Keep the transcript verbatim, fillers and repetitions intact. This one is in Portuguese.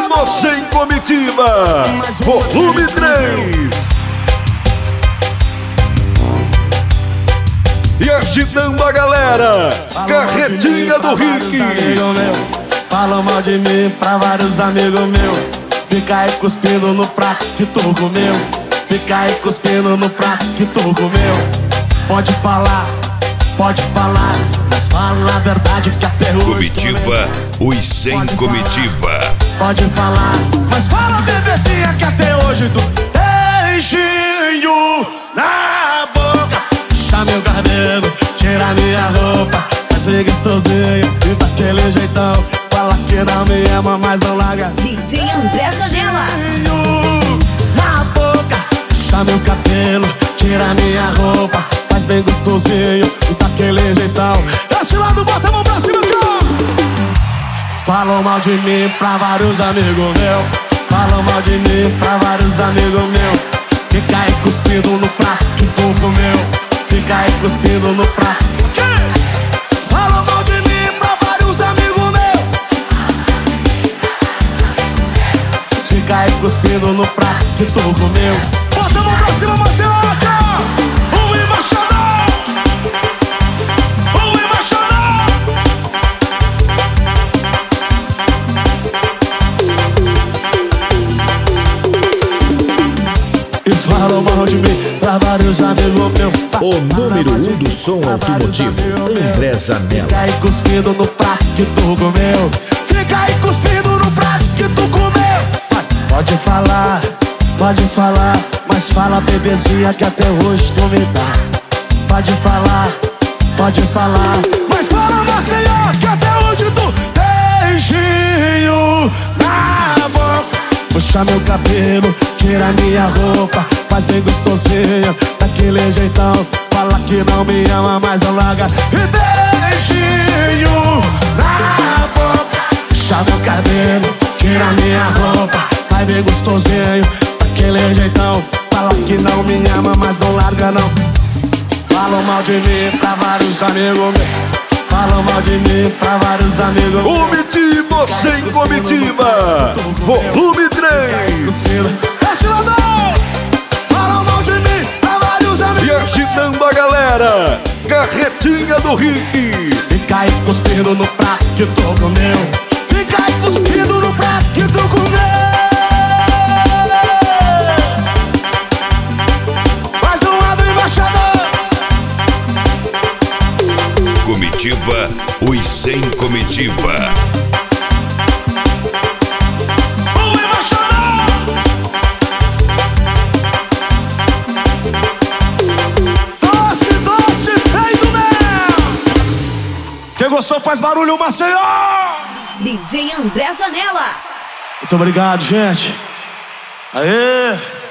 Você em Comitiva, volume três. E agitando a galera, Carretinha do Rick. Falam mal de mim pra vários amigos meus. Fica aí cuspindo no prato que tu comeu. Fica aí cuspindo no prato que tu comeu. Pode falar, pode falar, mas fala a verdade que até hoje Comitiva, os sem comitiva. Pode falar, mas fala bebezinha que até hoje tu beijinho na boca. Puxa meu cabelo, tira minha roupa, faz ser gostosinho e daquele jeitão. Fala que não me ama, mas não larga. D J André Zanella. Na boca, puxa meu cabelo, tira minha roupa, faz bem gostosinho e daquele jeitão. Desse lado, bota a mão pra cima, cara. Falam mal de mim pra vários amigos meus. Falam mal de mim pra vários amigos meus. Fica aí cuspindo no prato que tu comeu. Fica aí cuspindo no prato. Falam mal de mim pra vários amigos meus. Fica aí cuspindo no prato que tu comeu. Bota a mão pra cima, Marcelo. O embaixador, o embaixador. E falam mal de mim pra vários amigos meus. O número um do som automotivo, André Zanella. Fica aí cuspindo no prato que tu comeu. Fica aí cuspindo no prato que tu comeu. Pode falar, pode falar, mas fala bebezinha que até hoje tu me dá. Pode falar, pode falar, mas fala Maceió que até hoje tu beijinho na boca. Puxa meu cabelo, tira minha roupa, faz bem gostosinho daquele jeitão. Fala que não me ama, mas não larga. E beijinho na boca. Puxa meu cabelo, tira minha roupa, faz bem gostosinho daquele jeitão. Fala que não me ama, mas não larga não. Falam mal de mim pra vários amigos meus. Falam mal de mim pra vários amigos meus. Comitiva sem comitiva, volume três. Falam mal de mim pra vários amigos. E agitando a galera, Carretinha do Rick. Fica aí cuspindo no prato que tu comeu. Fica aí cuspindo no prato que tu comeu. Mais um lado, embaixador. Comitiva, os sem comitiva. O embaixador. Doce, doce, feito mel. Quem gostou faz barulho, Maceió. D J André Zanella. Muito obrigado, gente. Aê!